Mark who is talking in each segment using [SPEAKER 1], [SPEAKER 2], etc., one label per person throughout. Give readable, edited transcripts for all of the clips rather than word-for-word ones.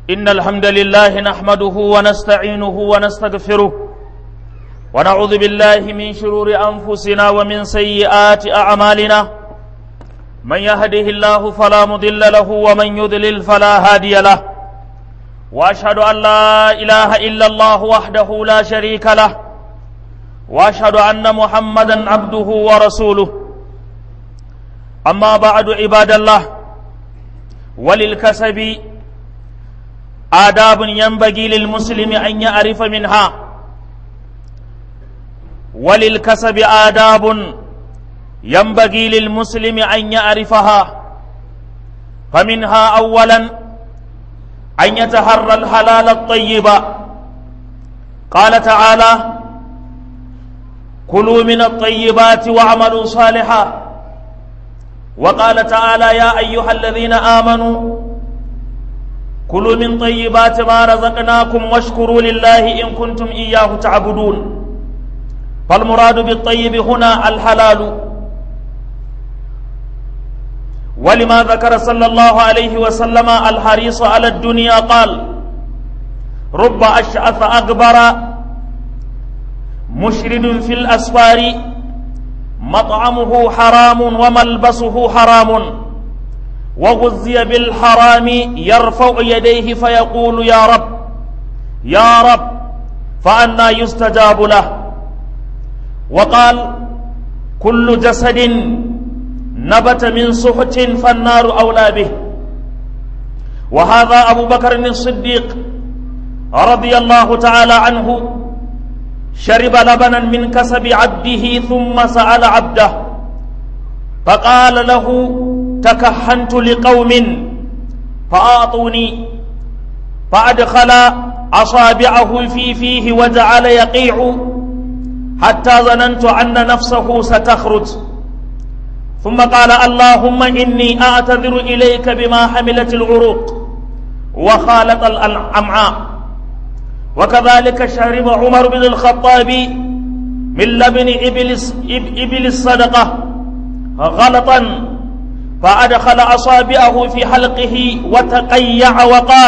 [SPEAKER 1] إن الحمد لله نحمده ونستعينه ونستغفره ونعوذ بالله من شرور أنفسنا ومن سيئات أعمالنا. من يهده الله فلا مضل له ومن يضلل فلا هادي له، وأشهد أن لا إله إلا الله وحده لا شريك له، وأشهد أن محمدا عبده ورسوله. أما بعد عباد الله، وللكسب آداب ينبغي للمسلم أن يعرف منها. وللكسب آداب ينبغي للمسلم أن يعرفها، فمنها أولا أن يتحرى الحلال الطيب. قال تعالى: كلوا من الطيبات واعملوا صالحا. وقال تعالى: يا أيها الذين آمنوا كلوا من طيبات ما رزقناكم واشكروا لله إن كنتم إياه تعبدون. فالمراد بالطيب هنا الحلال. ولما ذكر صلى الله عليه وسلم الحريص على الدنيا قال: رب أشعث أكبر مشرد في الأسفار مطعمه حرام وملبسه حرام وغذي بالحرام يرفع يديه فيقول يا رب يا رب، فأنى يستجاب له. وقال: كل جسد نبت من سحت فالنار أولى به. وهذا أبو بكر الصديق رضي الله تعالى عنه شرب لبنا من كسب عبده ثم سأل عبده فقال له: تكهنت لقوم فأعطوني، فأدخل أصابعه في فيه وجعل يقيع حتى ظننت أن نفسه ستخرج، ثم قال: اللهم إني أعتذر إليك بما حملت العروق وخالط الأمعاء. وكذلك شرب عمر بن الخطاب من لبن إبل الصدقة غلطا فأدخل أصابعه في حلقه وتقيع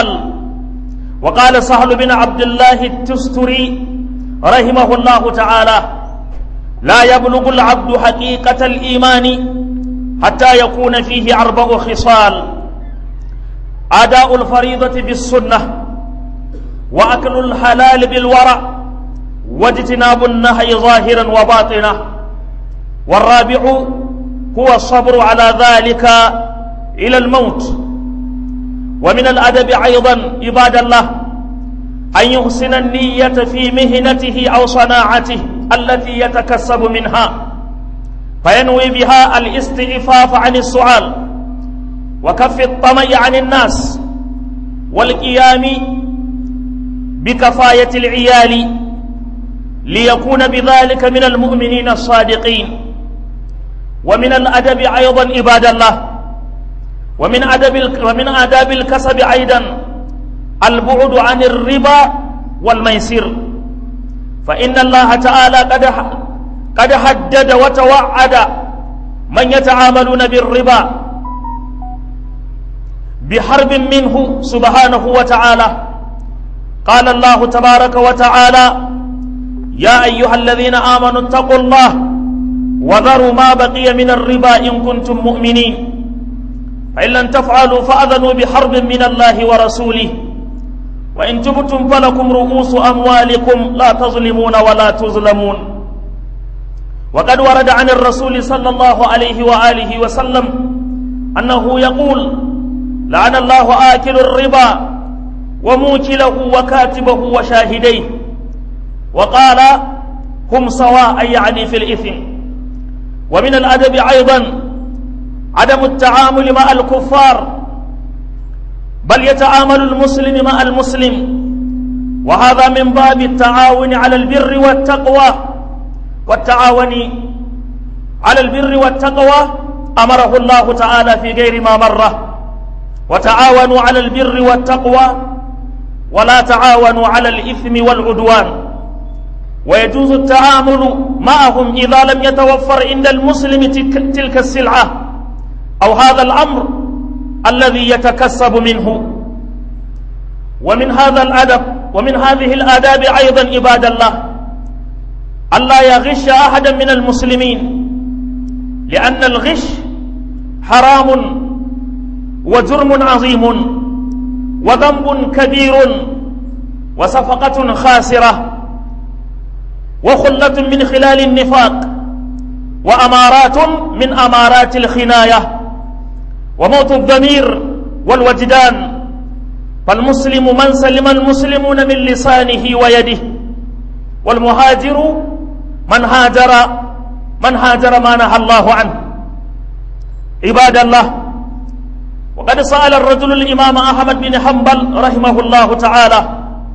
[SPEAKER 1] وقال سهل بن عبد الله التستري رحمه الله تعالى: لا يبلغ العبد حقيقة الإيمان حتى يكون فيه 4 خصال: أداء الفريضة بالسنة، وأكل الحلال بالورع، واجتناب النهي ظاهرا وباطنا. والرابع هو الصبر على ذلك إلى الموت. ومن الأدب أيضا عباد الله أن يحسن النية في مهنته أو صناعته التي يتكسب منها، فينوي بها الاستعفاف عن السؤال وكف الطمع عن الناس والقيام بكفاية العيال، ليكون بذلك من المؤمنين الصادقين. ومن الأدب أيضا عباد الله، ومن آداب الكسب أيضا البعد عن الربا والميسر، فإن الله تعالى قد حدد وتوعد من يتعاملون بالربا بحرب منه سبحانه وتعالى. قال الله تبارك وتعالى: يا أيها الذين آمنوا اتقوا الله وذروا ما بقي من الربا إن كنتم مؤمنين، فإن لم تفعلوا فأذنوا بحرب من الله ورسوله، وإن تبتم فلكم رؤوس أموالكم لا تظلمون ولا تظلمون. وقد ورد عن الرسول صلى الله عليه وآله وسلم أنه يقول: لعن الله آكل الربا وموكله وكاتبه وشاهديه. وقال: هم سواء، يعني في الإثم. ومن الأدب أيضا عدم التعامل مع الكفار، بل يتعامل المسلم مع المسلم، وهذا من باب التعاون على البر والتقوى. والتعاون على البر والتقوى أمره الله تعالى في غير ما مرة: وتعاونوا على البر والتقوى ولا تعاونوا على الإثم والعدوان. ويجوز التعامل معهم إذا لم يتوفر عند المسلم تلك السلعة أو هذا الأمر الذي يتكسب منه. ومن هذا الأدب ومن هذه الآداب أيضا عباد الله ألا يغش أحدا من المسلمين، لأن الغش حرام وجرم عظيم وذنب كبير وصفقة خاسرة وخلة من خلال النفاق وأمارات من أمارات الخناية وموت الضمير والوجدان. فالمسلم من سلم المسلمون من لسانه ويده، والمهاجر من هاجر ما نهى الله عنه. عباد الله، وقد سأل الرجل الإمام أحمد بن حنبل رحمه الله تعالى،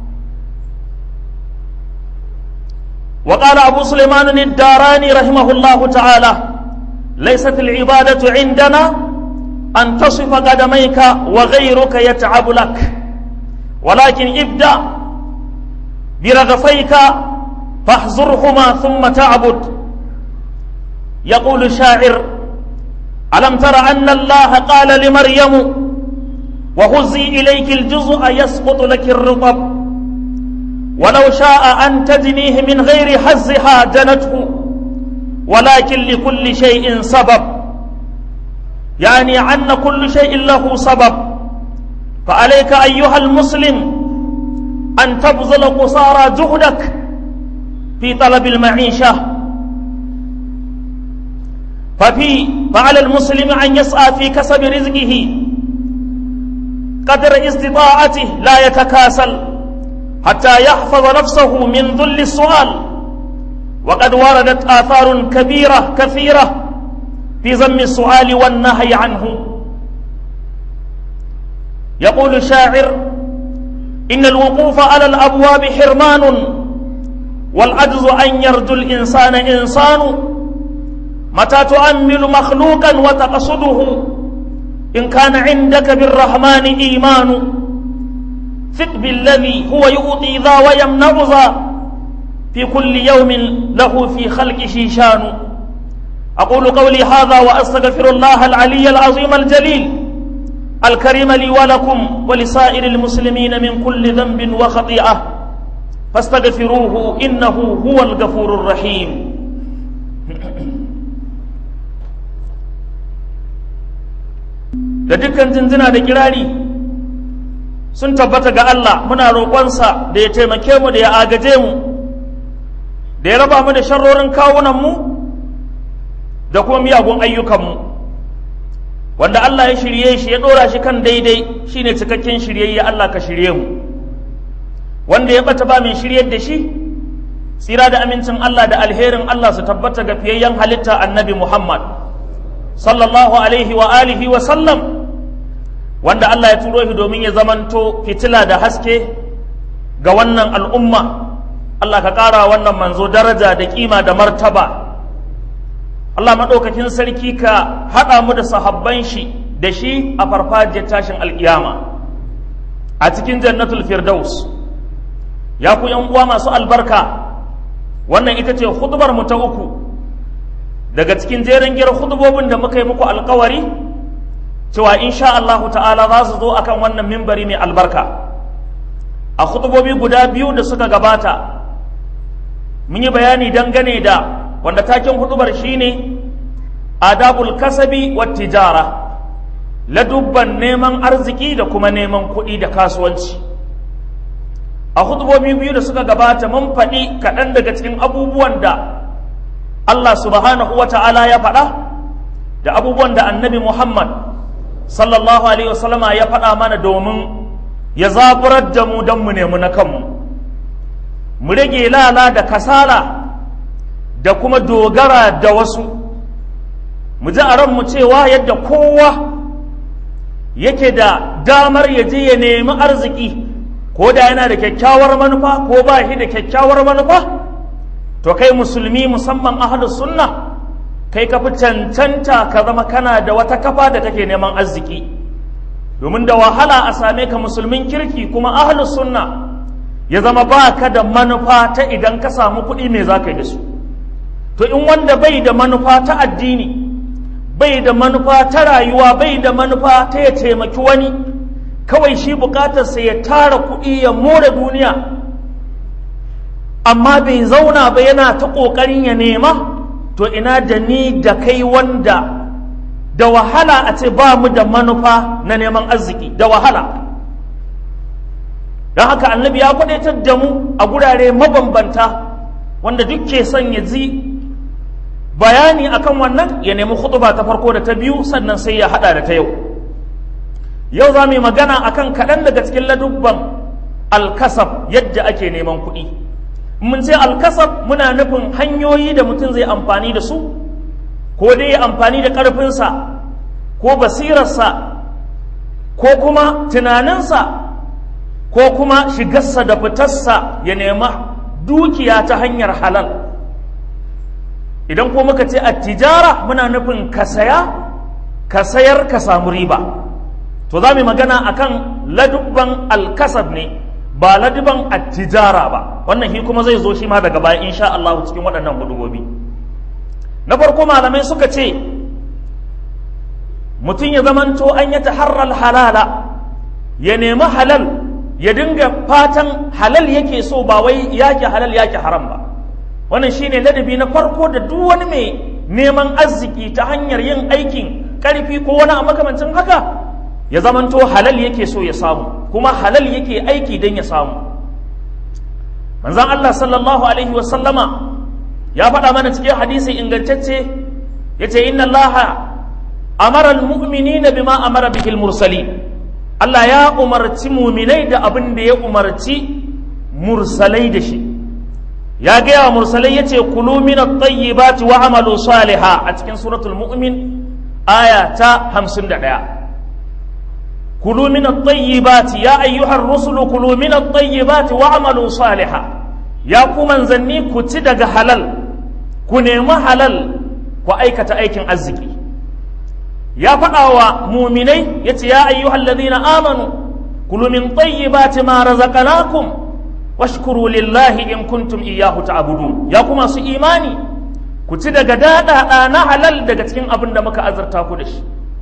[SPEAKER 1] وقال أبو سليمان الداراني رحمه الله تعالى: ليست العبادة عندنا أن تصف قدميك وغيرك يتعب لك، ولكن ابدأ برغفيك فاحذرهما ثم تعبد. يقول الشاعر: ألم تر أن الله قال لمريم وهزي إليك الجزء يسقط لك الرطب، ولو شاء أن تجنيه من غير حزها جنته، ولكن لكل شيء سبب، يعني أن كل شيء له سبب. فعليك أيها المسلم أن تبذل قصارى جهدك في طلب المعيشة، فعلى المسلم أن يسعى في كسب رزقه قدر استطاعته، لا يتكاسل حتى يحفظ نفسه من ذل السؤال. وقد وردت آثار كبيرة كثيرة في ذم السؤال والنهي عنه. يقول الشاعر: إن الوقوف على الأبواب حرمان، والعجز أن يرجو الإنسان إنسان. متى تؤمل مخلوقا وتقصده إن كان عندك بالرحمن إيمان، ثق بالذي هو يؤطي ذا ويمنع ذا، في كل يوم له في خلقه شان. أقول قولي هذا وأستغفر الله العلي العظيم الجليل الكريم لي ولكم ولسائر المسلمين من كل ذنب وخطيئة، فاستغفروه إنه هو الغفور الرحيم. da dukkan jinjina da kirari sun tabbata ga Allah, muna roƙonsa da ya taimake mu, da ya agaje mu, da ya raba mu da sharrorin kawunanmu da kuma miyagun ayyukanmu. Wanda Allah ya shirye shi ya ɗora shi kan daidai shine cikakken shiryayye, Allah ka shirye mu. Wanda ya ɓata ba mai shiryar da shi, tsira da amincin Allah da alherin Allah su tabbata ga fiyayyen halitta Annabi Muhammad sallallahu alaihi wa alihi wa sallam, wanda Allah ya turo shi domin ya zamanto fitila da haske ga wannan al'umma. Allah ka ƙara wannan manzo daraja da ƙima da martaba. Allah maɗaukakin sarki ka haɗa mu da sahabban shi da shi a farfajiyar tashin alƙiyama a cikin jannatul firdaus. Ya ku ‘yan uwa masu albarka, wannan ita ce hudubar mu ta uku daga cikin jerin giyar hudubobin da muka yi muku alkawari cewa insha Allahu ta'ala za su zo akan wannan mimbari mai albarka. A hudubobi guda biyu da suka gabata mun yi bayani dangane da wanda taken hudubar shine adabul kasabi wat tijara, ladubban neman arziki da kuma neman kuɗi da kasuwanci. A hudubobi biyu da suka gabata mun faɗi kaɗan daga cikin abubuwan da Allah subhanahu wa ta'ala ya faɗa da abubuwan da annabi Muhammad sallallahu alaihi wasallama ya faɗa mana domin ya zaburar da mu don mu nemi na kanmu, mu rage lala da kasala da kuma dogara da wasu. Mu ji a ranmu cewa yadda kowa yake da damar ya je ya nemi arziki, ko da yana da kyakkyawar manufa ko ba shi da kyakkyawar manufa, to kai musulmi musamman ahlus sunna, kai ka fi cancanta ka zama kana da wata kafa da kake neman arziki, domin da wahala a same ka musulmin kirki kuma ahlus sunna ya zama ba ka da manufa ta idan ka samu kuɗi me za ka yi da su. To in wanda bai da manufa ta addini, bai da manufa ta rayuwa, bai da manufa ta ya taimaki wani, kawai shi bukatarsa ya tara kuɗi ya more duniya, amma bai zauna ba yana ta ƙoƙarin ya nema, to ina da ni da kai wanda da wahala a ce ba mu da manufa na neman arziki, da wahala. Don haka annabi ya kwadaitar da mu a gurare mabambanta, wanda duk ke son ya ji bayani akan wannan ya nemi khutba ta farko da ta biyu, sannan sai ya hada da ta yau. Yau za mu yi magana akan kaɗan daga cikin ladubban alkasab, yadda ake neman kuɗi. Mun ce alkasab muna nufin hanyoyi da mutum zai amfani da su, ko dai ya amfani da ƙarfinsa ko basirarsa ko kuma tunaninsa ko kuma shigarsa da fitarsa ya nema dukiya ta hanyar halal. Idan ko muka ce attijara muna nufin ka saya ka sayar ka samu riba. To za mu magana akan ladubban alkasab ne, ba ladubban attijara ba. Wannan shi kuma zai zo shi ma daga baya insha Allah cikin waɗannan hudubobi. Na farko malamai suka ce mutum ya zamanto an ya taharral halala, ya nemi halal, ya dinga fatan halal yake so, ba wai yake halal yake haram ba. Wannan shine ladabi na farko da duk wani mai neman arziki ta hanyar yin aikin karfi ko wani a makamancin haka, ya zamanto halal yake so ya samu, kuma halal yake aiki don ya samu. Manzon Allah sallallahu alaihi wa sallama ya faɗa mana cikin hadisi ingantacce, yace inna Allah amara almu'minina bima amara bihi almursalin. Allah ya umarci muminai da abin da ya umarci mursalai da shi. Ya gaya wa mursalai yace kulu min at-tayyibati wa amalu salihah a cikin suratul mu'min aya ta 51. Kulu min at-tayyibati ya ayyuhar rusulu kulu min at-tayyibati wa amalu salihah. Ya ku manzanni ku ci daga halal, ku nemi halal, ku aikata aikin arziki. Ya faɗa wa muminai ya ce ya ayyuhal ladhina amanu kulu min tayyibati ma razaqnakum washkuru lillahi in kuntum iyyahu ta'budun. Ya kuma su imani ku ci daga daɗaɗa na halal daga cikin abin da muka azurta ku da shi,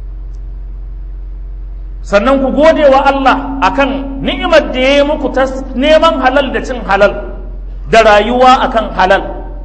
[SPEAKER 1] sannan ku gode wa Allah akan ni'imar da ya yi muku ta neman halal da cin halal da rayuwa akan halal.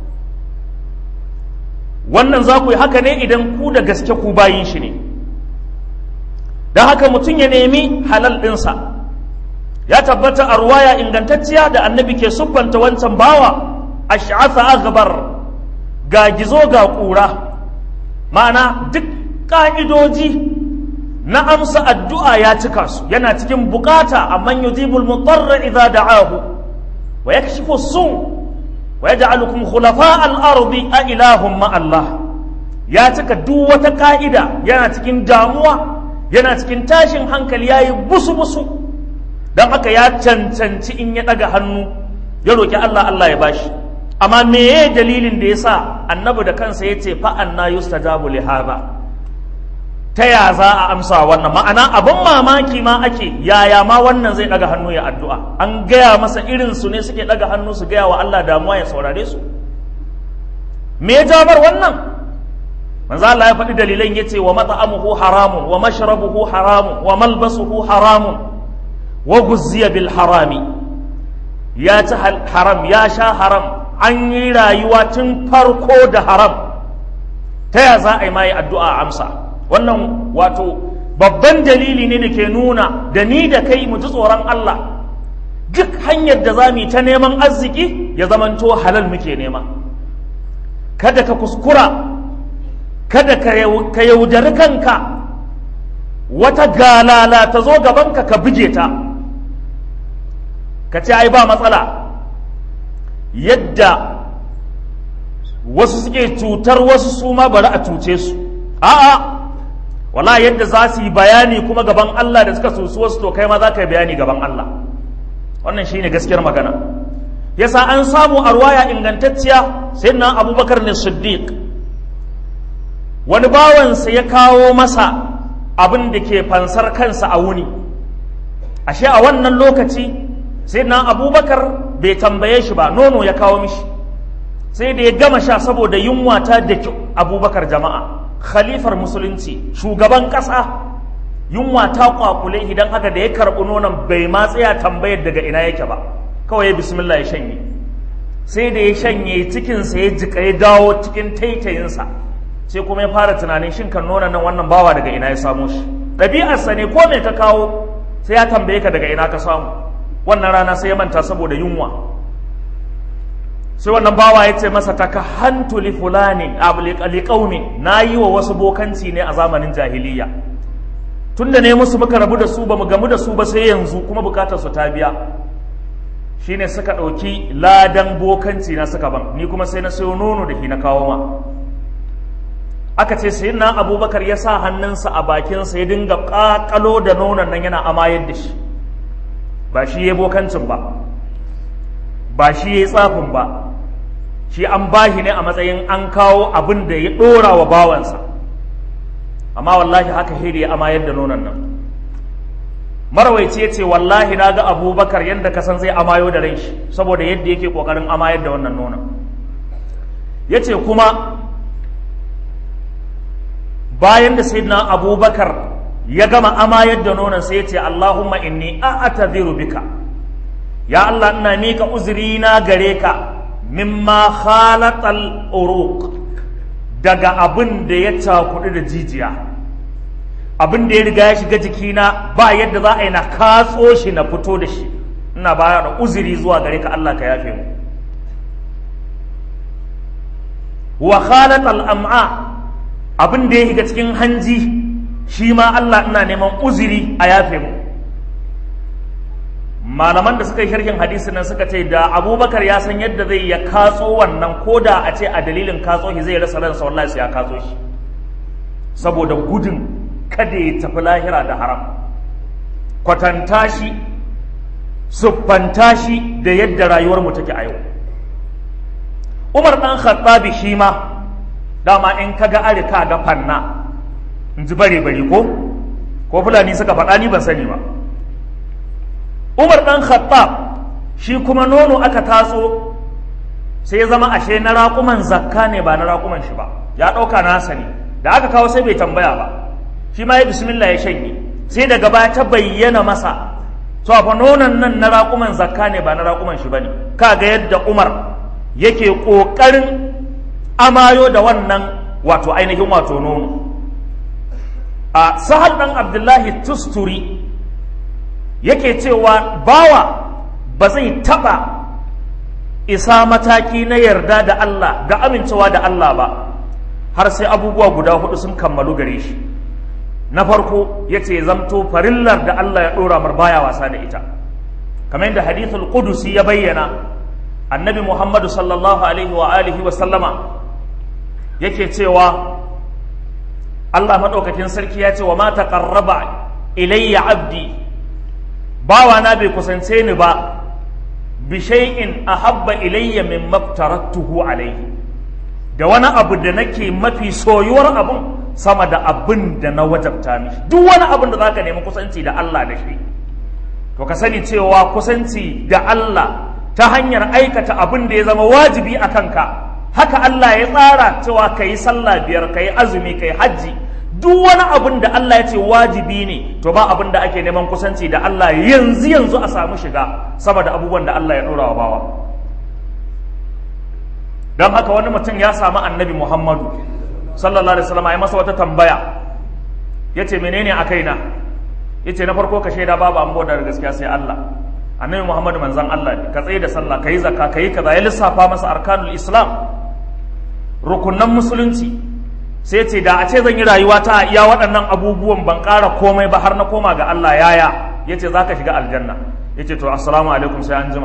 [SPEAKER 1] Wannan za ku yi haka ne idan ku da gaske ku bayin shi ne. Don haka mutum ya nemi halal ɗinsa. Ya tabbata a ruwaya ingantacciya da annabi ke siffanta wancan bawa ash'atha aghbar, ga gizo ga ƙura, ma'ana duk ƙa'idoji na amsa addu'a ya cika su, yana cikin bukata, amman yujibul mutarra idza da'ahu wa yakshifu as-su' wa yaj'alukum khulafa al-ardi a ilahum ma Allah. Ya cika duk wata ka'ida, yana cikin damuwa, yana cikin tashin hankali, yayi busu-busu, don haka ya cancanci in ya daga hannu ya roki Allah, Allah ya bashi. Amma meye dalilin da yasa annabi da kansa yace fa anna yustajabu li hadha, ta ya za a amsa wannan? Ma'ana abin mamaki ma ake, yaya ma wannan zai daga hannu ya addu'a? An gaya masa irin su ne suke daga hannu su gaya wa Allah damuwa ya saurare su? Me ya jabar wannan? Manzo Allah ya faɗi dalilan, yace wa mat'amuhu haramun wa mashrabuhu haramun wa malbasuhu haramun wa guzziya bil harami. Ya ci haram, ya sha haram, an yi rayuwa tun farko da haram, ta ya za a yi ma yi addu'a amsa? Wannan wato babban dalili ne da ke nuna da ni da kai mu ji tsoron Allah. Duk hanyar da za mu yi ta neman arziki ya zamanto halal muke nema. Kada ka kuskura, kada ka yaudari kanka, wata galala ta zo gabanka ka buge ta, ka ce ai ba matsala. Yadda wasu suke cutar wasu, su ma bari a cuce su. A'a, wala yadda za su yi bayani kuma gaban Allah da suka sosu wasu, to kai ma za ka yi bayani gaban Allah. Wannan shine gaskiyar magana. Yasa an samu a ruwaya ingantacciya, sayyidina Abubakar ne Siddiq, wani bawansa ya kawo masa abin da ke fansar kansa a wuni. Ashe a wannan lokaci sayyidina Abubakar bai tambaye shi ba, nono ya kawo mishi. Sai da ya gama sha saboda yunwa ta da Abubakar, jama'a, khalifar musulunci, shugaban ƙasa, yunwa ta kwakule idan haka da ya karɓi nonon bai ma tsaya tambayar daga ina yake ba, kawai ya bismillah ya shanye. Sai da ya shanye cikinsa ya jika ya dawo cikin taitayinsa, sai kuma ya fara tunanin shin kan nonon nan wannan bawa daga ina ya samo shi. Ɗabi'arsa ne ko me ka kawo sai ya tambaye ka daga ina ka samu. Wannan rana sai ya manta saboda yunwa. Sai wannan bawa ya ce masa takahantu li fulani li qaumi, nayi wa wasu bokanci ne a zamanin jahiliya, tunda ne musu muka rabu da su ba mu gamu da su ba sai yanzu kuma bukatar su ta biya, shine suka ɗauki ladan bokanci na suka ban, ni kuma sai na sayo nono da shi na kawo ma. Aka ce sai na Abubakar ya sa hannunsa a bakinsa ya dinga ƙaƙalo da nonon nan yana amayar da shi. Ba shi ya bokancin ba shi ya tsafin ba, shi an bashi ne a matsayin an kawo abin da ya ɗora wa bawansa, amma wallahi haka hiri ya amayar da nonon nan. Marawaici ya ce wallahi na ga Abubakar yadda ka san zai amayo da ran shi saboda yadda yake ƙoƙarin amayar da wannan nonon. Ya ce kuma bayan da sayyidina Abubakar ya gama amayar da nonon sai ya ce Allahumma inni a'tadhiru bika, ya Allah ina mika uzuri na gare ka, mimma khalatal uruq, daga abin da ya cakudu da jijiya, abin da ya riga ya shiga jikina ba yadda za a yi na katso shi na fito da shi, ina bayar da uzuri zuwa gare ka Allah ka yafe mu. Wa khalatal am'a, abin da ya shiga cikin hanji shi ma Allah ina neman uzuri a yafe mu. Malaman da suka yi sharhin hadisin nan suka ce da Abubakar ya san yadda zai ya katso wannan, ko da a ce a dalilin katso shi zai rasa ransa, wallahi sai ya katso shi saboda gudun kada ya tafi lahira da haram. Kwatanta shi, siffanta shi da yadda rayuwar mu take a yau. Umar dan Khattabi shi ma dama in kaga arika ga fanna, in ji bare ko Fulani suka faɗa, ni ban sani ba. Umar ɗan Khattab shi kuma nono aka tatso sai ya zama ashe na raƙuman zakka ne ba na raƙuman shi ba, ya ɗauka nasa ne, da aka kawo sai bai tambaya ba, shi ma ya bismillah ya shanye. Sai daga baya ta bayyana masa to fa nonon nan na raƙuman zakka ne ba na raƙuman shi bane. Kaga yadda Umar yake ƙoƙarin amayo da wannan wato ainihin wato nono. A Sahal ɗan Abdullahi Tusturi yake cewa bawa ba zai taɓa isa mataki na yarda da Allah ga amincewa da Allah ba har sai abubuwa guda hudu sun kammalu gare shi. Na farko ya ce zamto farillar da Allah ya ɗora mar baya wasa da ita, kamar yadda hadithul qudusi ya bayyana. Annabi Muhammadu sallallahu alaihi wa alihi wa sallama yake cewa Allah maɗaukakin sarki ya ce wa ma taqarraba ilayya abdi, bawana bai kusance ni ba bi shay'in ahabba ilayya mimma aftaratuhu alayhi, da wani abu da nake mafi soyuwar abun sama da abin da na wajabta mishi. Duk wani abin da zaka nemi kusanci da Allah da shi, to ka sani cewa kusanci da Allah ta hanyar aikata abin da ya zama wajibi a kanka, haka Allah ya tsara cewa ka yi sallah biyar, ka yi azumi, ka yi hajji. Duk wani abin da Allah ya ce wajibi ne, to ba abin da ake neman kusanci da Allah yanzu a samu shiga saboda abubuwan da Allah ya ɗora wa bawa. Don haka wani mutum ya samu annabi Muhammadu sallallahu alaihi wasallam ya masa wata tambaya, ya ce menene a kaina? Ya ce na farko ka shaida babu an bauta da gaskiya sai Allah, annabi Muhammadu manzon Allah ne, ka tsaye da sallah, ka yi zakka, ka yi kaza. Ya lissafa masa arkanul Islam, rukunan musulunci. Sai ce da a ce zan yi rayuwa ta iya waɗannan abubuwan ban ƙara komai ba har na koma ga Allah, yaya? Ya ce za ka shiga aljanna. Ya ce to assalamu alaikum, sai an jima.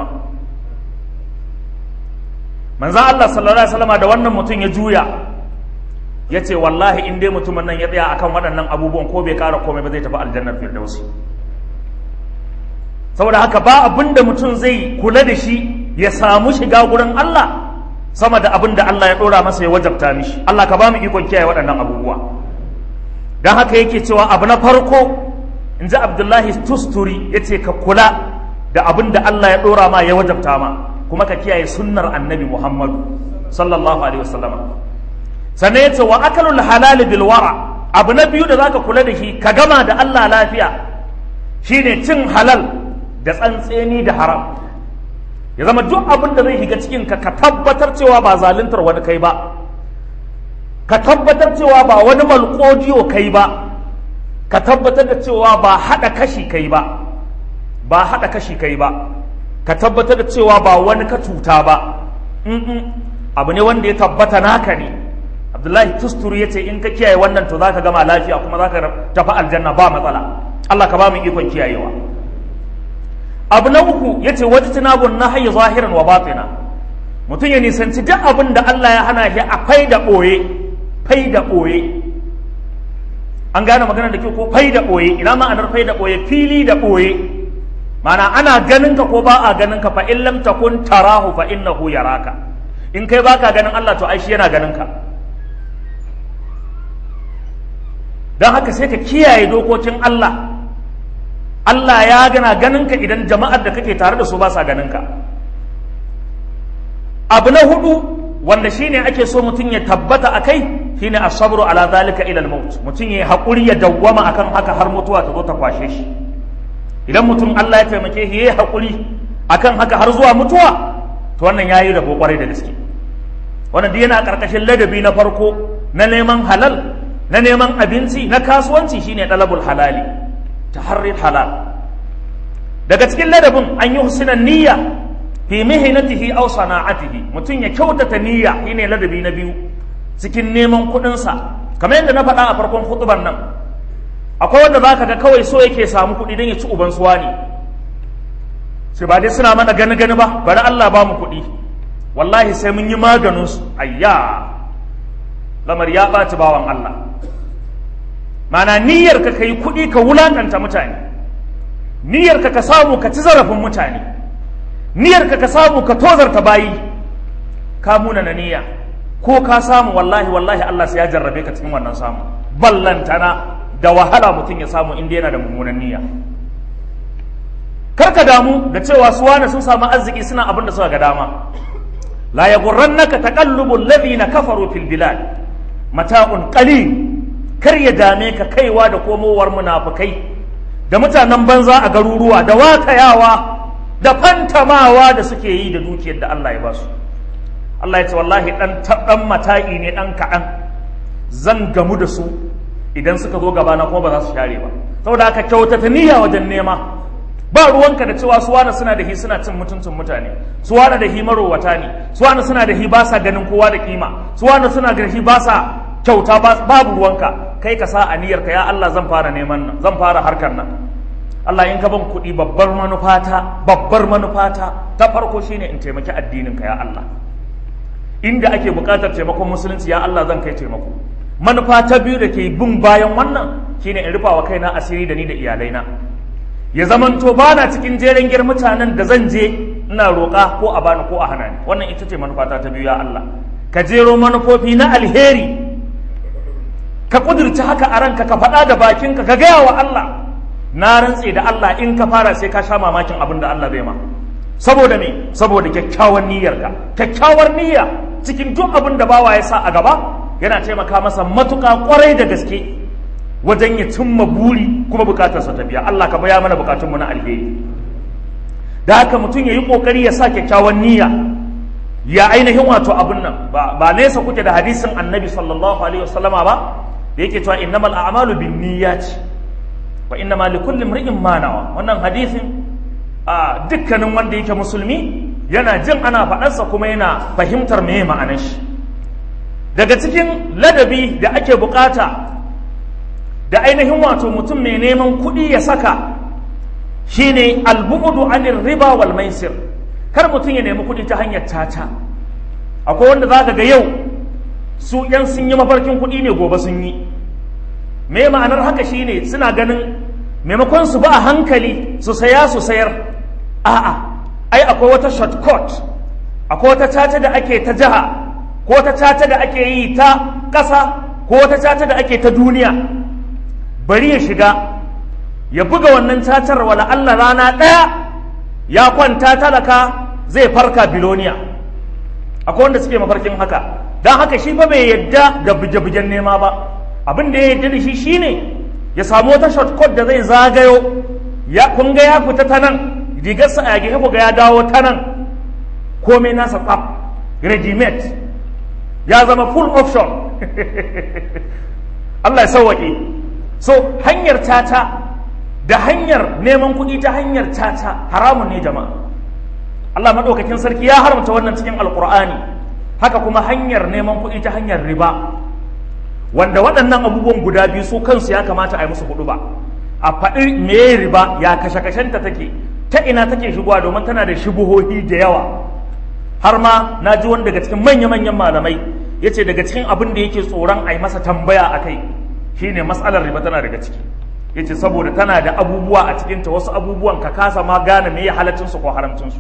[SPEAKER 1] Manzan Allah sallallahu alaihi wasallama da wannan mutum ya juya, ya ce wallahi in dai mutumin nan ya tsaya akan waɗannan abubuwan ko bai ƙara komai ba zai tafi aljannar firdausi. Saboda haka ba abin da mutum zai kula da shi ya samu shiga gurin Allah sama da abin da Allah ya ɗora masa ya wajabta mishi. Allah ka ba mu ikon kiyaye waɗannan abubuwa. Don haka yake cewa abu na farko, in ji Abdullahi Tusturi, ya ce ka kula da abin da Allah ya ɗora ma ya wajabta ma, kuma ka kiyaye sunnar annabi Muhammadu sallallahu alaihi wasallam. Sannan ya ce wa akalul halal bil wara, abu na biyu da zaka kula da shi ka gama da Allah lafiya shine cin halal da tsantseni da haram. Ya zama duk abin da zai shiga cikin ka tabbatar cewa ba zaluntar wani kai ba, ka tabbatar cewa ba wani malƙodiyo kai ba, ka tabbatar da cewa ba haɗa kashi kai ba, ka tabbatar da cewa ba wani ka cuta ba. Abu ne wanda ya tabbata naka ne. Abdullahi Tusturi ya ce in ka kiyaye wannan to za ka gama lafiya kuma za ka tafi aljanna ba matsala. Allah ka ba mu ikon kiyayewa. Abu na uku ya ce wata tunabun na hayi zahiran wa batina, mutum ya nisanci duk abin da Allah ya hana shi a fai da ɓoye. An gane maganar da ke ko fai da ɓoye, ina ma'anar fai da ɓoye? Fili da ɓoye, mana ana ganin ka ko ba a ganin ka, fa in lam takun tarahu fa innahu yaraka. In kai baka ganin Allah to ai shi yana ganin ka. Don haka sai ka kiyaye dokokin Allah. Allah ya gana ganin ka idan jama'ar da kake tare da su ba sa ganin ka. Abu na hudu wanda shine ake so mutum ya tabbata akai shine as-sabru ala zalika ila al-maut. Mutum ya haƙuri ya dawwama akan haka har mutuwa ta zo ta kwashe shi. Idan mutum Allah ya taimake shi yayi haƙuri akan haka har zuwa mutuwa, to wannan yayi rabo kwarai da gaske. Wannan duk yana karkashin ladabi na farko na neman halal, na neman abinci, na kasuwanci shine talabul halali, taharrir halal. Daga cikin ladabin an yi husnan niyya fi mihnatihi aw sana'atihi, mutum ya kyautata niyya shine ladabi na biyu cikin neman kuɗinsa. Kamar yadda na faɗa a farkon hutubar nan, akwai wanda zaka ga kawai so yake samu kuɗi don ya ci uban suwa ne. Sai ba dai suna mana gani ba, bari Allah ba mu kuɗi, wallahi sai mun yi maganin su. Ayya, lamar ya ɓaci bawan Allah. Mana niyyar ka kai kuɗi ka wulakanta mutane, niyyar ka samu ka ci zarafin mutane, niyyar ka samu ka tozarta bayi, ka muna na niyya, ko ka samu wallahi Allah sai ya jarrabe ka cikin wannan samu. Ballantana da wahala mutum ya samu inda yana da mummunan niyya. Karka damu da cewa su wani sun samu arziki suna abin da suka ga dama. La yaghurrannaka taqallubul ladhina kafaru fil bilad mata'un qalil. Kar ya dame ka kaiwa da komowar munafukai da mutanen banza a garuruwa da watayawa da fantamawa da suke yi da dukiyar da Allah ya ba su. Allah ya ce wallahi dan mata'i ne dan kaɗan, zan gamu da su idan suka zo gabana kuma ba za su share ba. Saboda haka kyautata niyya wajen nema. Ba ruwanka da cewa suwana suna da hi suna cin mutuncin mutane, suwana da hi marowata ne, suwana suna da hi ba sa ganin kowa da kima, suwana suna da hi ba sa kyauta, babu ruwanka. Kai ka sa aniyarka, ya Allah zan fara neman nan, zan fara harkar nan. Allah in ka ban kuɗi babbar manufata ta farko shine in taimaki addininka ya Allah. Inda ake buƙatar taimakon musulunci ya Allah zan kai taimako. Manufa ta biyu da ke bin bayan wannan shine in rufa wa kaina asiri da ni da iyalaina. Ya zamanto bana cikin jeren gir mutanen da zan je ina roƙa ko a bani ko a hana ni. Wannan ita ce manufata ta biyu ya Allah. Ka jero manufofi na alheri, ka ƙudurci haka a ranka, ka faɗa da bakinka, ka gaya wa Allah. Na rantse da Allah in ka fara sai ka sha mamakin abin da Allah zai ma. Saboda me? Saboda kyakkyawan niyyarka. Kyakkyawar niyya cikin duk abin da bawa ya sa a gaba yana taimaka masa matuƙa ƙwarai da gaske wajen ya cimma buri kuma bukatarsa ta biya. Allah ka baya mana bukatunmu na alheri. Da haka mutum ya yi ƙoƙari ya sa kyakkyawan niyya, ya ainihin wato abin nan ba nesa kuke da hadisin annabi sallallahu alaihi wasallama ba da yake cewa innamal a'malu binniyati wa innamal likulli imrin ma nawa. Wannan hadisin a dukkanin wanda yake musulmi yana jin ana faɗarsa kuma yana fahimtar meye ma'anar shi. Daga cikin ladabi da ake bukata da ainihin wato mutum mai neman kuɗi ya saka shine albu'du anir riba wal maisir. Kar mutum ya nemi kuɗi ta hanyar tata. Akwai wanda zaka ga yau su yan sun yi mafarkin kuɗi ne gobe sun yi. Me ma'anar haka shine suna ganin maimakon su ba a hankali su saya su sayar, a'a ai akwai wata shortcut, akwai wata tata da ake ta jiha, ko wata tata da ake yi ta ƙasa, ko wata tata da ake ta duniya. Bari ya shiga ya buga wannan tatar, wala Allah rana ɗaya ya kwanta talaka zai farka biloniya. Akwai wanda suke mafarkin haka. Don haka shi fa bai yadda da buge-bugen nema ba. abin da ya yarda da shi shine ya samu wata shortcut da zai zagayo kun ga ya fita ta nan rigarsa a yage ku ga ya dawo ta nan komai nasa tsaf ready made ya zama full option Allah ya sauwaƙe. So hanyar tata da hanyar neman kuɗi ta hanyar tata haramun ne jama'a. Allah maɗaukakin sarki ya haramta wannan cikin alƙur'ani. Haka kuma hanyar neman kuɗi ta hanyar riba, wanda waɗannan abubuwan guda biyu su kansu ya kamata a yi musu huɗu ba. A faɗi me riba ya kashe-kashenta take, ta ina take shigowa, domin tana da shubuhohi da yawa. Har ma na ji wani daga cikin manya-manyan malamai ya ce daga cikin abin da yake tsoron a yi masa tambaya a kai shine matsalar riba tana daga ciki. Ya ce saboda tana da abubuwa a cikinta, wasu abubuwan ka kasa ma gane me ya halaccinsu ko haramcinsu.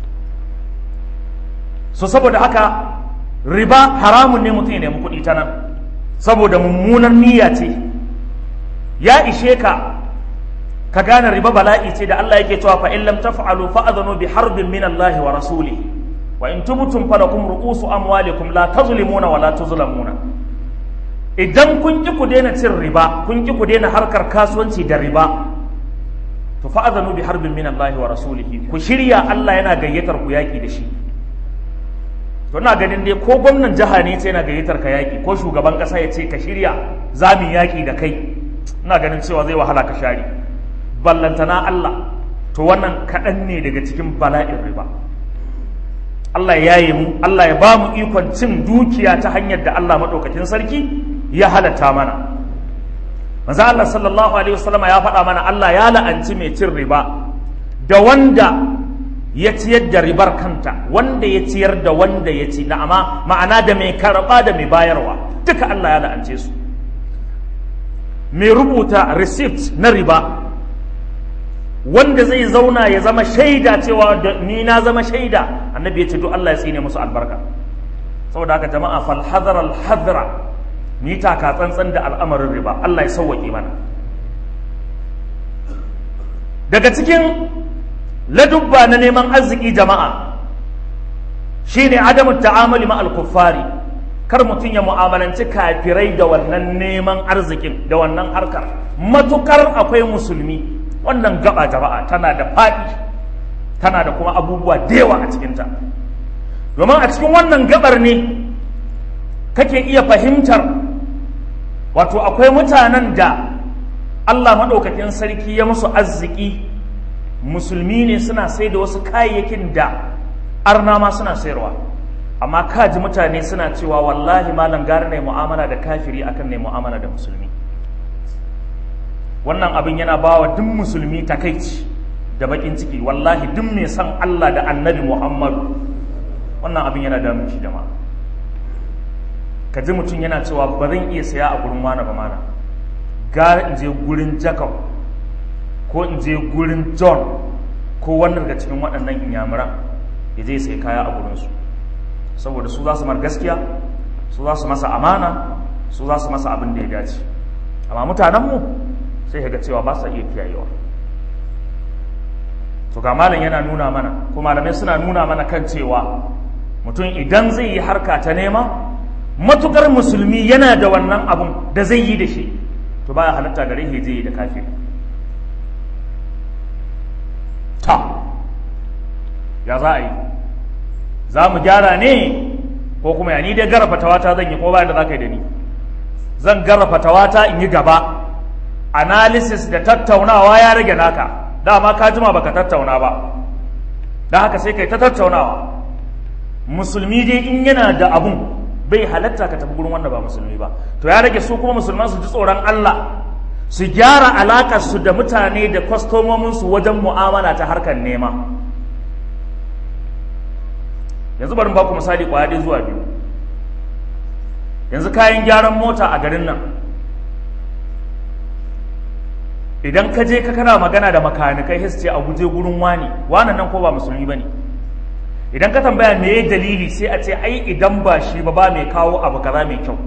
[SPEAKER 1] So saboda haka riba haramun ne mutum ya nemi kuɗi ta nan, saboda mummunar niyya ce. Ya ishe ka gane riba bala'i ce da Allah yake cewa fa in lam taf'alu fa'adhanu bi harbin min Allah wa rasulihi wa in tubtum falakum ru'usu amwalikum la tazlimuna wa la tuzlamuna. Idan kun ki ku daina cin riba, kun ki ku daina harkar kasuwanci da riba, to fa'adhanu bi harbin min Allah wa rasulihi, ku shirya, Allah yana gayyatar ku yaki da shi. To ina ganin dai ko gwamnan jiha ne ce yana gayyatar ka yaki, ko shugaban kasa ya ce ka shirya za mu yaki da kai, ina ganin cewa zai wahala ka share. Ballantana Allah, to wannan kaɗan ne daga cikin bala'in riba. Allah ya yi mu, Allah ya ba mu ikon cin dukiya ta hanyar da Allah maɗaukakin sarki ya halatta mana. Manzo Allah sallallahu alaihi wasallam ya faɗa mana Allah ya la'anci mai cin riba da wanda ya ciyar da ribar kanta, wanda ya ciyar da wanda ya ci, ma'ana da mai karɓa da mai bayarwa, duka Allah ya la'ance su. Mai rubuta receipt na riba, wanda zai zauna ya zama shaida cewa ni na zama shaida, annabi ya ce to Allah ya tsine musu albarka. Saboda haka jama'a fal hadara al hadra, ni taka tsantsan da al'amarin riba, Allah ya sauwaƙe mana. Daga cikin ladubba na neman arziki jama'a shine adamu ta'amuli ma'al kuffari, kar mutum ya mu'amalanci kafirai da wannan neman arzikin, da wannan harkar, matukar akwai musulmi. Wannan gaba jama'a tana da faɗi, tana da kuma abubuwa da yawa a cikinta, domin a cikin wannan gabar ne kake iya fahimtar wato akwai mutanen da Allah maɗaukakin sarki ya musu arziki, musulmi ne, suna sai da wasu kayayyakin da arna ma suna sayarwa, amma kaji mutane suna cewa wallahi malam gara ne mu'amala da kafiri akan ne mu'amala da musulmi. Wannan abin yana ba wa duk musulmi takaici da bakin ciki, wallahi duk mai san Allah da annabi Muhammadu, wannan abin yana damun shi jama'a. Ka ji mutum yana cewa ba zan iya saya a gurin wani ba mana, gara in je gurin Jacob ko in je gurin John ko wannan daga cikin waɗannan inyamuran ya je sai kaya a gurinsu, saboda su za su mar gaskiya, su za su masa amana, su za su masa abin da ya dace. Amma mutanenmu sai ga cewa ba sa iya kiyayewa. To ga malam yana nuna mana, ko malamai suna nuna mana kan cewa mutum idan zai yi harka ta nema, matukar musulmi yana da wannan abun da zai yi da shi, to baya halatta gare shi zai yi da kafiri. Ta ya za a yi? Za mu gyara ne ko kuma ya ni dai gara fatawata zan yi, ko bayan da za ka yi da ni? Zan gara fatawata in yi gaba, analysis da tattaunawa ya rage naka, dama ka jima baka tattauna ba, don haka sai kai ta tattaunawa. Musulmi dai in yana da abun bai halatta ka tafi gurin wanda ba musulmi ba, to ya rage su kuma musulman su ji tsoron Allah, su gyara alakar su da mutane da kwastomomin su wajen mu'amala ta harkar nema. Yanzu bari ba ku misali kwaya ɗaya zuwa biyu. Yanzu kayan gyaran mota a garin nan, idan ka je ka kana magana da makanikai sai su ce a guje gurin wani nan ko ba musulmi bane. Idan ka tambaya me ya dalili sai a ce ai idan ba shi ba mai kawo abu kaza mai kyau,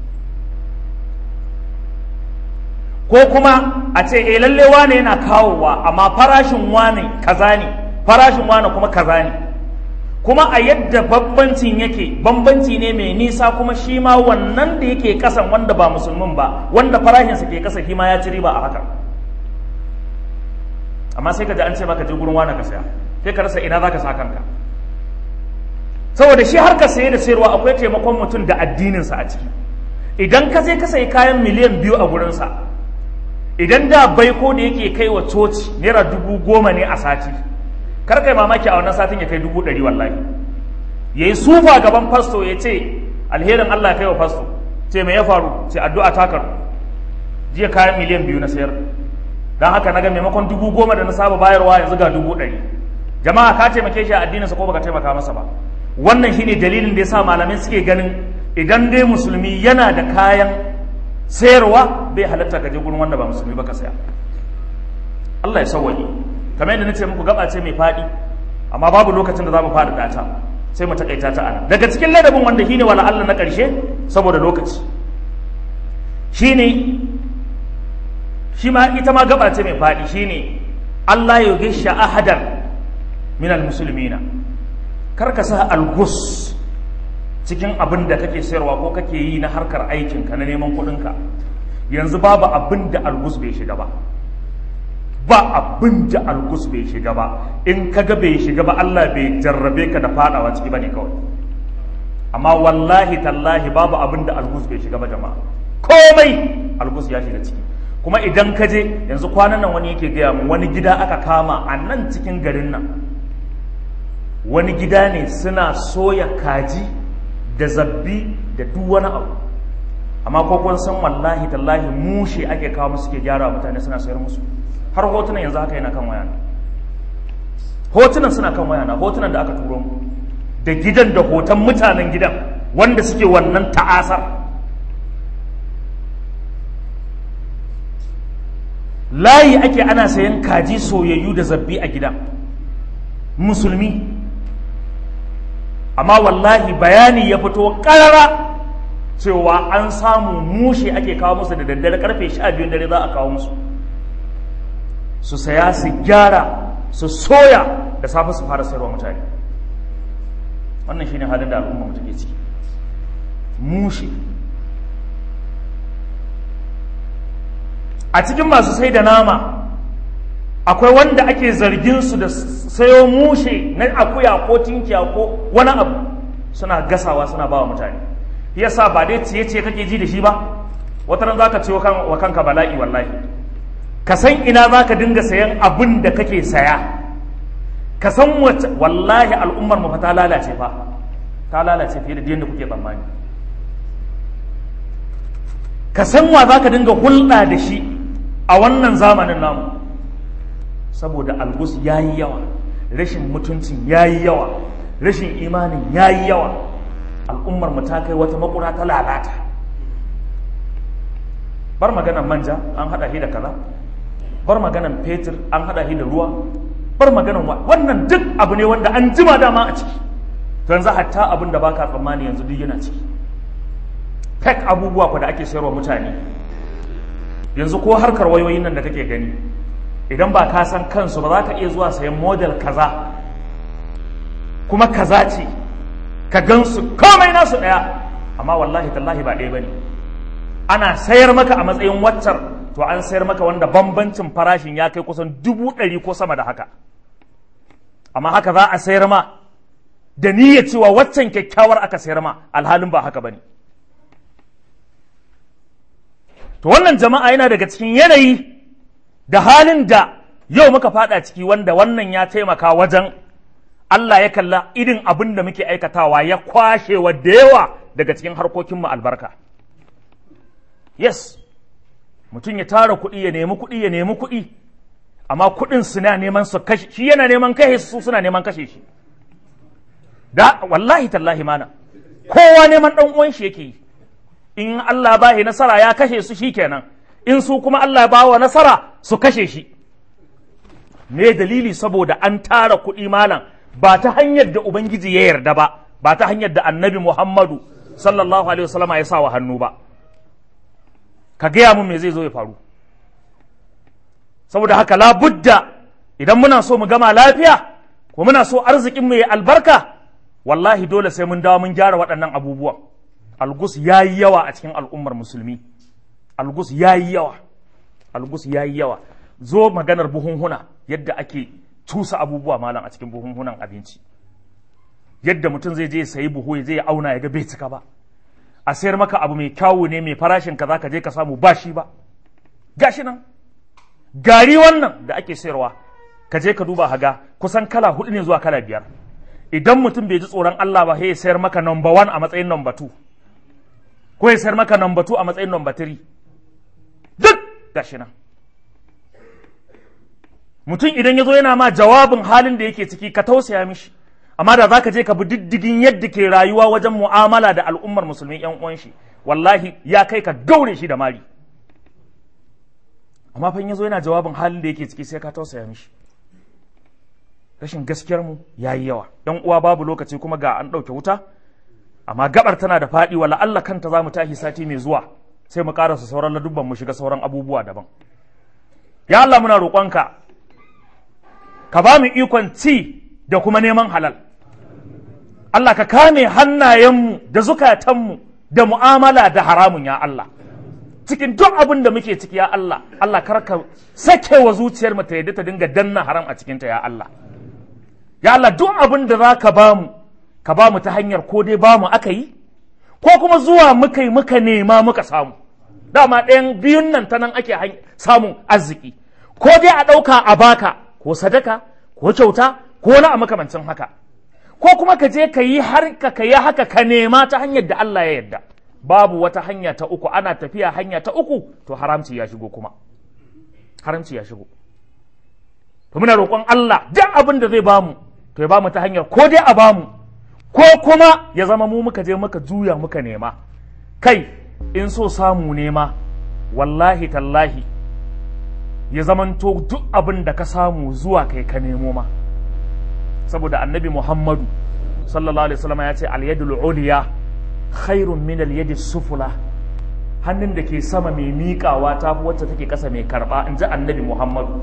[SPEAKER 1] ko kuma a ce lalle wane yana kawowa amma farashin wane kaza ne, farashin wane kuma kaza ne, kuma a yadda bambancin yake bambanci ne mai nisa, kuma shi ma wannan da yake kasan wanda ba musulmin ba, wanda farashinsa ke kasa, shi ma ya ci riba a haka. Amma sai ka ji an ce maka je gurin wani ka saya, sai ka rasa ina za ka sa kanka, saboda shi harkar saye da sayarwa akwai taimakon mutum da addininsa a ciki. Idan ka je ka sayi kayan miliyan 2 a gurinsa, idan da baiko da yake kai wa coci naira 10,000 ne a sati, kar kai mamaki a wannan satin ya kai 100,000 wallahi. Ya yi sufa gaban fasto ya ce alherin Allah ya kai wa fasto, ce mai ya faru, ce addu'a ta karu, jiya kayan miliyan 2 na sayar, don haka na ga maimakon 10,000 da na saba bayarwa yanzu ga 100,000. Jama'a ka taimake shi a addininsa ko baka taimaka masa ba? Wannan shine dalilin da yasa malamai suke ganin idan dai musulmi yana da kayan sayarwa bai halatta ka je gurin wanda ba musulmi ba ka saya. Allah ya sauwaye. Kamar yadda nace muku gaba ce mai fadi, amma babu lokacin da za mu fara data, sai mu takaita ta ana. Daga cikin ladabin wanda shine wala Allah na karshe saboda lokaci, shine shi ma ita ma gaba ce mai fadi, shine Allah ya gisha ahadan minal muslimina. Kar ka sa algus cikin abin da kake sayarwa ko kake yi na harkar aikinka na neman kuɗinka. Yanzu babu abin da algus bai shiga ba, ba abin da algus bai shiga ba. In kaga bai shiga ba, Allah bai jarrabe ka da fadawa ciki bane kawai. Amma wallahi tallahi babu abin da algus bai shiga ba jama'a, komai algus ya shiga ciki. Kuma idan ka je yanzu kwanan nan wani yake gaya mu wani gida aka kama a nan cikin garin nan, wani gida ne suna soya kaji da zabbi da duk wani abu, amma ko kun san wallahi tallahi mushe ake kawo musu ke gyara mutane suna sayar musu. Har hotunan yanzu haka yana kan wayana, hotunan suna kan wayana, hotunan da aka turo mu da gidan da hoton mutanen gidan wanda suke wannan ta'asar. Layi ake ana sayan kaji soyayyu da zabbi a gidan musulmi, amma wallahi bayani ya fito karara cewa an samu mushe ake kawo musu da daddare karfe 12 dare za a kawo musu, su saya su gyara su soya da safe su fara sayarwa mutane. Wannan shine halin da al'umma mu take ciki. Mushe a cikin masu sai da nama akwai wanda ake zargin su da sayo mushe na akuya ko tinkiya ko wani abu suna gasawa suna bawa mutane. Yasa ba dai ciye-ciye kake ji da shi ba, wata ran zaka ciwo wa kanka bala'i wallahi. Ka san ina zaka dinga sayan abin da kake saya, ka san wace wallahi al'ummar mu fa ta lalace fiye da yadda kuke tsammani. Ka san wa zaka dinga hulɗa da shi a wannan zamanin namu, saboda algus yayi yawa, rashin mutuncin yayi yawa, rashin imanin yayi yawa. Al'ummar mu ta kai wata makura ta lalata. Bar maganar manja an hada shi da kaza, bar maganar fetur an hada shi da ruwa, bar maganar wannan duk abu ne wanda an jima dama a ciki. To yanzu hatta abin da baka tsammani yanzu duk yana ciki. Fake abubuwa ko da ake sayarwa mutane yanzu, ko harkar wayoyin nan da kake gani, idan ba ka san kansu ba za ka iya zuwa sayan model kaza kuma kaza ce, ka gansu komai nasu ɗaya, amma wallahi tallahi ba ɗaya bane. Ana sayar maka a matsayin waccar, to an sayar maka wanda bambancin farashin ya kai kusan 100,000 ko sama da haka, amma haka za a sayar ma da niyyar cewa waccan kyakkyawar aka sayar ma, alhalin ba haka bane. To wannan jama'a yana daga cikin yanayi da halin da yau muka fada ciki, wanda wannan ya taimaka wajen Allah ya kalla irin abin da muke aikatawa, ya kwashe wa da yawa daga cikin harkokinmu albarka. Yes, mutum ya tara kuɗi, ya nemi kuɗi, amma kuɗin suna neman su kashe shi, yana neman kashe su, suna neman kashe shi. Da wallahi tallahi mana, kowa neman ɗan uwan shi yake yi. In Allah ba shi nasara ya kashe su shikenan, in su kuma Allah ba wa nasara su kashe shi. Me dalili? Saboda an tara kuɗi malam ba ta hanyar da Ubangiji ya yarda ba, ba ta hanyar da Annabi Muhammadu sallallahu alaihi wasallam ya sa wa hannu ba. Ka gaya mun me zai zo ya faru? Saboda haka labudda idan muna so mu gama lafiya, ko muna so arzikin mu ya albarka, wallahi dole sai mun dawo mun gyara waɗannan abubuwan. Algus ya yi yawa a cikin al'ummar musulmi, algus ya yi yawa, algus ya yi yawa. Zo maganar buhunhuna, yadda ake cusa abubuwa malam a cikin buhunhunan abinci, yadda mutum zai je ya sayi buhu ya je ya auna ya ga bai cika ba, a sayar maka abu mai kyawu ne mai farashin ka za ka je ka samu ba shi ba. Gashi nan gari wannan da ake sayarwa, ka je ka duba haga kusan kala 4 ne zuwa kala 5. Idan mutum bai ji tsoron Allah ba, sai ya sayar maka number 1 a matsayin number 2, ko ya sayar maka number 2 a matsayin number 3. Duk gashi nan. Mutum idan ya zo yana ma jawabin halin da yake ciki, ka tausaya mishi, amma da za ka je ka bi diddigin yadda ke rayuwa wajen mu'amala da al'ummar musulmi ‘yan uwan shi, wallahi ya kai ka gaure shi da mari. Amma fa ya zo yana jawabin halin da yake ciki sai ka tausaya mishi. Rashin gaskiyar mu ya yi yawa. ‘Yan uwa babu lokaci kuma ga an ɗauke wuta, amma gabar tana da faɗi, wala Allah kanta za mu tashi sati mai zuwa sai mu ƙarasa sauran ladubban mu shiga sauran abubuwa daban. Ya Allah muna roƙonka, ka ba mu ikon ci da kuma neman halal. Allah ka kame hannayenmu da zukatanmu da mu'amala da haramun ya Allah. Cikin duk abin da muke ciki ya Allah, Allah kar ka sake wa zuciyar mu ta yadda ta dinga danna haram a cikinta ya Allah. Ya Allah duk abin da za ka ba mu ta hanyar ko dai ba mu aka yi, ko kuma zuwa muka yi muka nema muka samu. Dama ɗayan biyun nan ta nan ake samun arziki, ko dai a ɗauka a baka, ko sadaka, ko kyauta, ko wani a makamancin haka, ko kuma ka je ka yi haka ka nema ta hanyar da Allah ya yarda. Babu wata hanya ta uku, ana tafiya hanya ta uku, to haramci ya shigo kuma. Haramci ya shigo. To muna roƙon Allah duk abin da zai bamu, to ya bamu ta hanyar ko dai a bamu, ko kuma ya zama mu muka je muka juya muka nema. Kai, in so samu nema, wallahi tallahi, ya zamanto duk abin da ka samu zuwa kai ka nemo ma. Saboda annabi Muhammadu sallallahu alaihi wasallam ya ce al-yadul uliya khairun min al-yadi sufula. Hannun da ke sama mai miƙawa ta fi wacce take ƙasa mai karɓa, in ji annabi Muhammadu.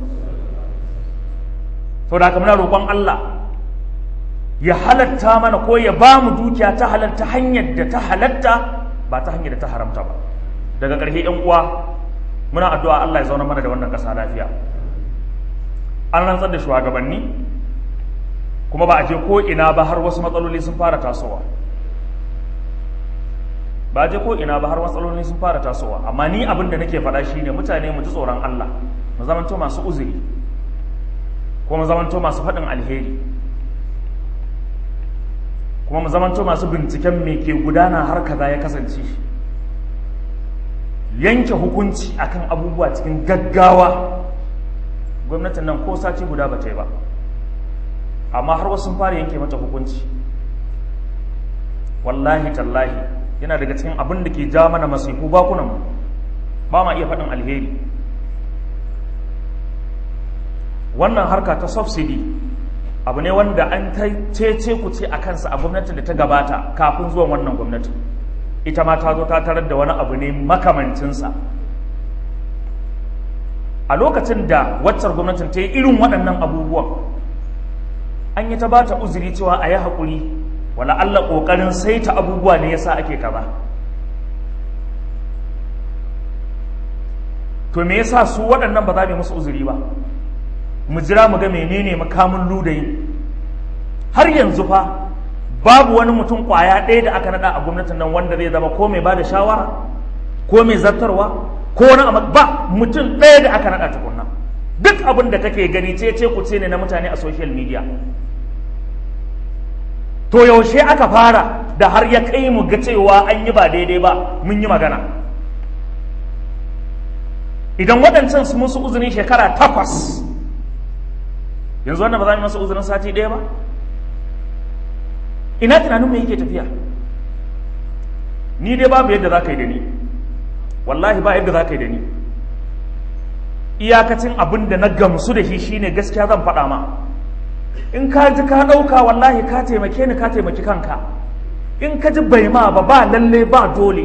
[SPEAKER 1] Saboda haka muna roƙon Allah ya halatta mana ko ya ba mu dukiya ta halatta hanyar da ta halatta, ba ta hanyar da ta haramta ba. Daga ƙarshe ƴan uwa, muna addu'a Allah ya zauna mana da wannan ƙasa lafiya. An rantsar da shugabanni, kuma ba a je ko ina ba har wasu matsaloli sun fara tasowa. Ba a je ko ina ba har matsaloli sun fara tasowa. Amma ni abin da nake faɗa shine mutane mu ji tsoron Allah, mu zamanto masu uzuri, ko mu zamanto masu faɗin alheri, kuma mu zamanto masu binciken me ke gudana har kaza ya kasance. Yanke hukunci akan abubuwa cikin gaggawa, gwamnatin nan ko sati guda ba ta yi ba, amma har wasu sun fara yanke mata hukunci. Wallahi tallahi yana daga cikin abin da ke ja mana masifu bakunan mu, ba ma iya faɗin alheri. Wannan harka ta subsidy abu ne wanda an ta cece ku ce a kansa a gwamnatin da ta gabata kafin zuwan wannan gwamnati. Ita ma ta zo ta tarar da wani abu ne makamancinsa. A lokacin da waccar gwamnatin ta yi irin waɗannan abubuwan, an yi ta ba ta uzuri cewa a yi haƙuri, wala Allah ƙoƙarin saita abubuwa ne yasa ake kaza. To me yasa su waɗannan ba za mu musu uzuri ba? Mu jira mu ga menene makamin ludayi. Har yanzu fa babu wani mutum kwaya ɗaya da aka naɗa a gwamnatin nan wanda zai zama ko mai ba da shawara, ko mai zartarwa, ko wani ba mutum ɗaya da aka naɗa tukunna. Duk abin da kake gani ce ku ce ne na mutane a social media. To yaushe aka fara da har ya kai mu ga cewa an yi ba daidai ba, mun yi magana. Idan waɗancan su musu uzurin shekara 8, yanzu wannan ba za mu masa uzurin sati ɗaya ba? Ina tunanin mu yake tafiya? Ni dai babu yadda za ka yi da ni, wallahi ba yadda za ka yi da ni. Iyakacin abin da na gamsu da shi shine gaskiya zan faɗa ma. In ka ji ka ɗauka wallahi ka taimake ni, ka taimaki kanka. In ka ji bai ma ba lalle ba dole.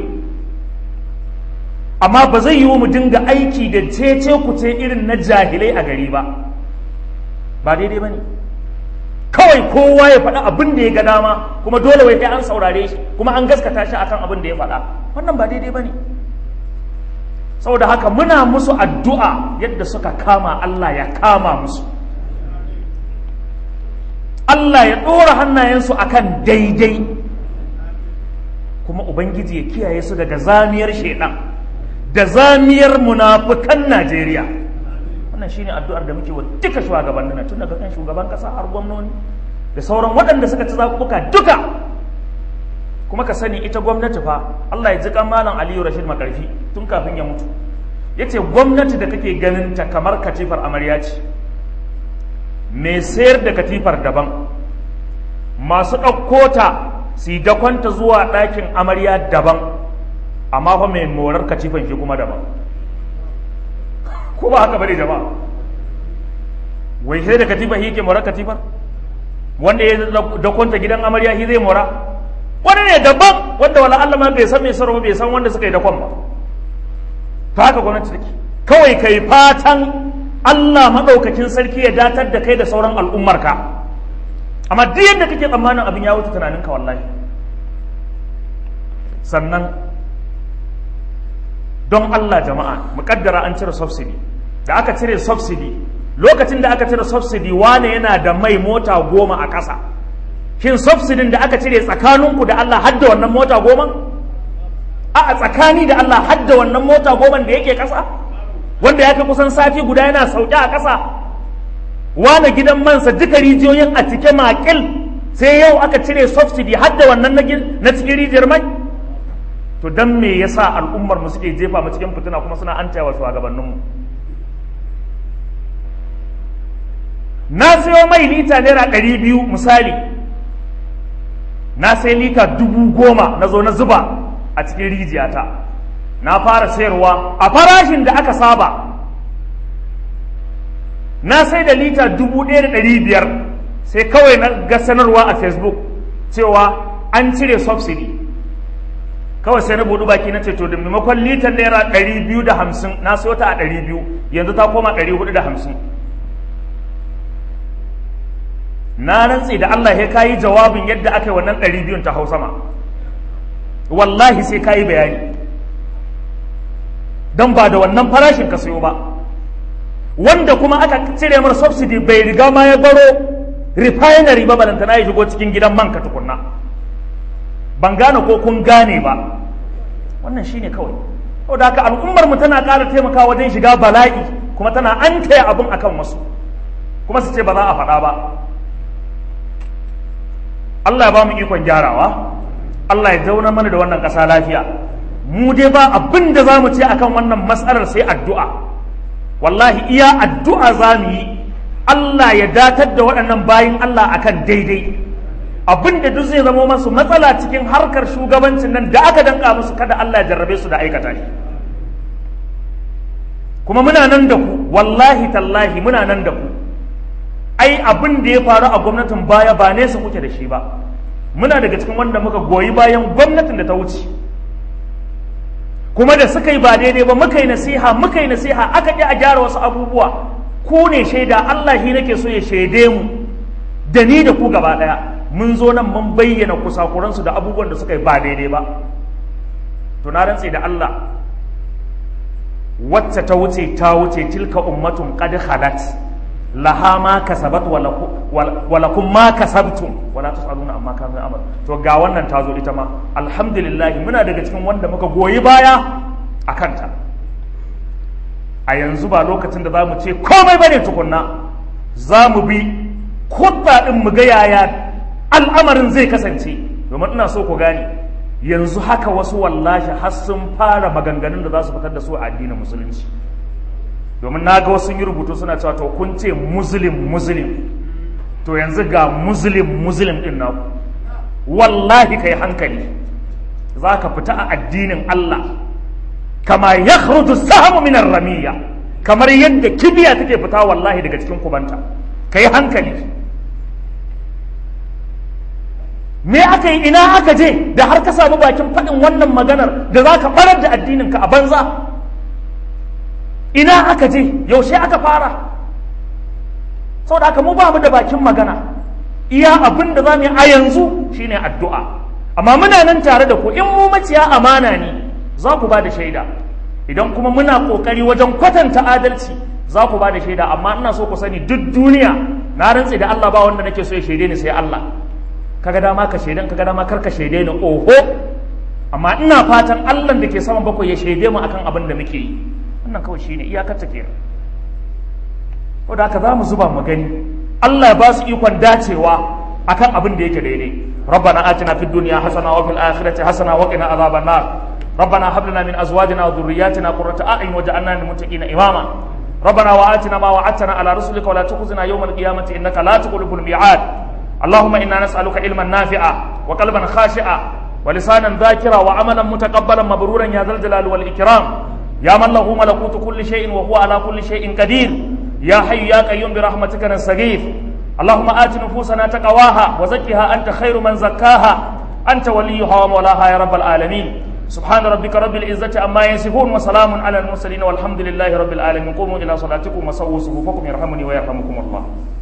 [SPEAKER 1] Amma ba zai yiwu mu dinga aiki da cece ku ce irin na jahilai a gari ba. Ba daidai ba ne. kawai kowa ya faɗa abin da ya ga dama kuma dole wai kai an saurare shi kuma an gaskata shi akan abin da ya faɗa. Wannan ba daidai bane. Saboda haka muna musu addu'a yadda suka kama Allah ya kama musu, Allah ya ɗora hannayensu akan daidai, kuma Ubangiji ya kiyaye su daga zamiyar shaidan da zamiyar munafukan Najeriya. Wannan shine addu'ar da muke wa duka shugabannin tun daga kan shugaban kasa har gwamnoni da sauran waɗanda suka ci zaɓuɓɓuka duka. Kuma ka sani ita gwamnati fa, Allah ya ji kan Malam Aliyu Rashid Makarfi tun kafin ya mutu, yace gwamnati da kake ganin ta kamar katifar amarya ce, mai sayar da katifar daban, masu ɗauko ta su yi dakonta zuwa ɗakin amarya daban, amma fa mai morar katifan shi kuma daban. Ko ba haka bane jama'a? Wai sai da katifa shi ke morar katifar? Wanda ya dakonta gidan amarya shi zai mora? Wani ne daban, wanda wala Allah ma bai san mai sarwa bai san wanda suka yi dakon ba. Ta haka gwamnati take. Kawai kai fatan Allah maɗaukakin sarki ya datar da kai da sauran al'ummarka. Amma duk yadda kake tsammanin abin ya wuce tunaninka wallahi. Sannan don Allah jama'a, muƙaddara an cire subsidy. Da aka cire subsidy, lokacin da aka cire subsidy wane yana da mai mota 10 a ƙasa. Shin subsidin da aka cire tsakaninku da Allah hadda wannan mota 10? A tsakani da Allah hadda wannan mota 10 da yake ƙasa? Wanda ya kai kusan sati guda yana sauke a ƙasa, wane gidan mansa duka rijiyoyin a cike makil, sai yau aka cire subsidy hadda wannan na cikin rijiyar mai. To dan me yasa al'ummar mu suke jefa mu cikin fitina kuma suna an tayawa shugabanninmu? Na sayo mai lita naira 200 misali, na sai lita 10,000 na zo na zuba a cikin rijiyata, na fara sayarwa a farashin da aka saba, na sai da lita 1,500, sai kawai na ga sanarwa a Facebook cewa an cire subsidy. Kawai sai na buɗu baki na ce to da maimakon litan naira 250 na sayo ta a 200, yanzu ta koma 450. Na rantse da Allah ya kayi jawabin yadda aka yi wannan 200 ta hau sama, wallahi sai kayi bayani, don ba da wannan farashin ka sayo ba. Wanda kuma aka cire mar subsidy bai riga ma ya baro refinery ba, balantana ya shigo cikin gidan man ka tukunna. Ban gane ko kun gane ba. Wannan shine kawai. Saboda haka al'ummar mu tana ƙara taimakawa wajen shiga bala'i, kuma tana an taya abin akan wasu, kuma su ce ba za a faɗa ba. Allah ya ba mu ikon gyarawa, Allah ya zauna mana da wannan ƙasa lafiya. Mu dai ba abin da za mu ce akan wannan matsalar sai addu'a. Wallahi iya addu'a za mu yi, Allah ya datar da waɗannan bayin Allah akan daidai. Abin da duk zai zama masu matsala cikin harkar shugabancin nan da aka danka musu, kada Allah ya jarrabe su da aikata shi. Kuma muna nan da ku, wallahi tallahi muna nan da ku. Ai abin da ya faru a gwamnatin baya ba nesa kuke da shi ba. Muna daga cikin wanda muka goyi bayan gwamnatin da ta wuce, kuma da suka yi ba daidai ba muka yi nasiha aka ƙi a gyara wasu abubuwa. Ku ne shaida, Allah shi nake so ya shaide mu da ni da ku gaba ɗaya. Mun zo nan mun bayyana kusakuransu da abubuwan da suka yi ba daidai ba. To na rantse da Allah, wacce ta wuce ta wuce, tilka ummatun qad khalat laha ma kasabat wa lakum ma kasabtum wa la tusaluna amma kanu amal. To ga wannan ta zo ita ma, alhamdulillah muna daga cikin wanda muka goyi baya a kanta. A yanzu ba lokacin da za mu ce komai bane tukunna, za mu bi khutba din mu ga yaya al'amarin zai kasance. Domin ina so ku gane, yanzu haka wasu wallahi har sun fara maganganun da za su fitar da su a addinin musulunci. Domin na ga wasu yi rubutu suna cewa to kun ce muslim, to yanzu ga muslim din naku. Wallahi kai hankali, za ka fita a addinin Allah kama ya khruju sahamu min ramiya, kamar yadda kibiya take fita wallahi daga cikin kubanta. Kai hankali. Me aka yi, ina aka je da har ka samu bakin faɗin wannan maganar da za ka ɓarar da addininka a banza? Ina aka je, yaushe aka fara? Saboda haka mu ba mu da bakin magana, iya abin da za mu yi a yanzu shine addu'a. Amma muna nan tare da ku, in mu maciya amana ne za ku ba da shaida, idan kuma muna kokari wajen kwatanta adalci za ku ba da shaida. Amma ina so ku sani duk duniya na rantse da Allah ba wanda nake so ya shaide ni sai Allah. Kaga dama ka shaidan, kaga dama kar ka shaide ni, oho. Amma ina fatan Allah da ke saman bakwai ya shaide mu akan abin da muke yi. Wannan kawai shine iyakar ta kenan. Ko da haka za mu zuba mu gani Allah ya ba su ikon dacewa akan abin da yake daidai. ربنا آتنا في الدنيا حسنة وفي الآخرة حسنة وقنا عذاب النار. ربنا هب لنا من أزواجنا وذرياتنا قرة أعين واجعلنا للمتقين إماما. ربنا وآتنا ما وعدتنا على رسلك ولا تخزنا يوم القيامة إنك لا تخلف الميعاد. اللهم إنا نسألك علما نافعا وقلبا خاشعا ولسانا ذاكرا وعملا متقبلا مبرورا يا ذا الجلال والإكرام. يا من له ملكوت كل شيء وهو على كل شيء قدير. يا حي يا قيوم برحمتك نستغيث. اللهم آت نفوسنا تقواها وزكها أنت خير من زكاها أنت وليها ومولاها يا رب العالمين. سبحان ربك رب العزة عما يصفون وسلام على المرسلين والحمد لله رب العالمين. قوموا إلى صلاتكم وسووا صفوفكم يرحمني ويرحمكم الله.